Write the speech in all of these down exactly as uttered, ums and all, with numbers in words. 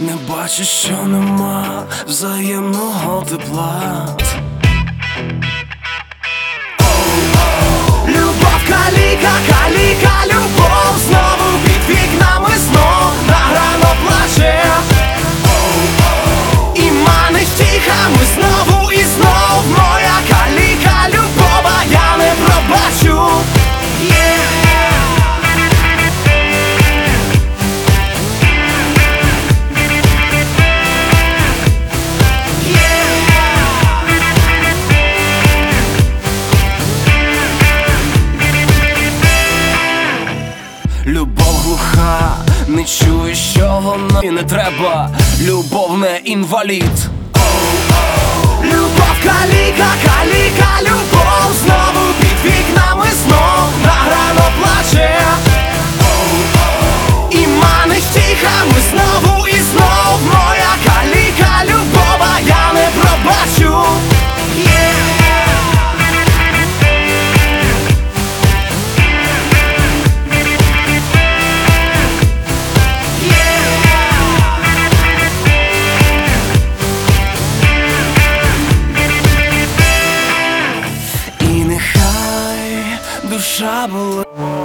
Не бачиш, що нема взаємного тепла. Любов каліка, каліка, любов знову під вікнами знов награно плаче і манить втіхами знову і знов. Моя каліка, любов, а я не пробачу. Yeah. Любов глуха, не чує, що вона і не треба. Любов не інвалід. Любов каліка, каліка, любов знову під вікнами знов награно плаче і манить втіхами знову і знов. Моя каліка, любов, а я не пробачу. Yeah. Душа була.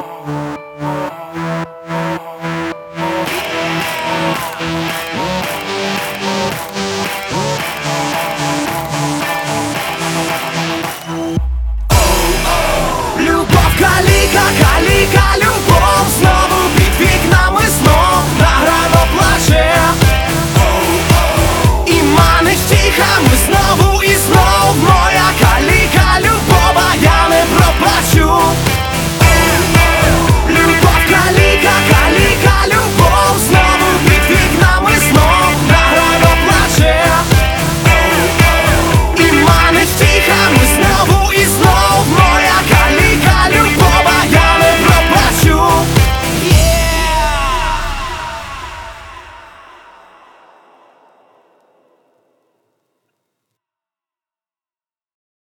Любов каліка, каліка, любов знову під вікнами знов награно плаче і манить втіхами знову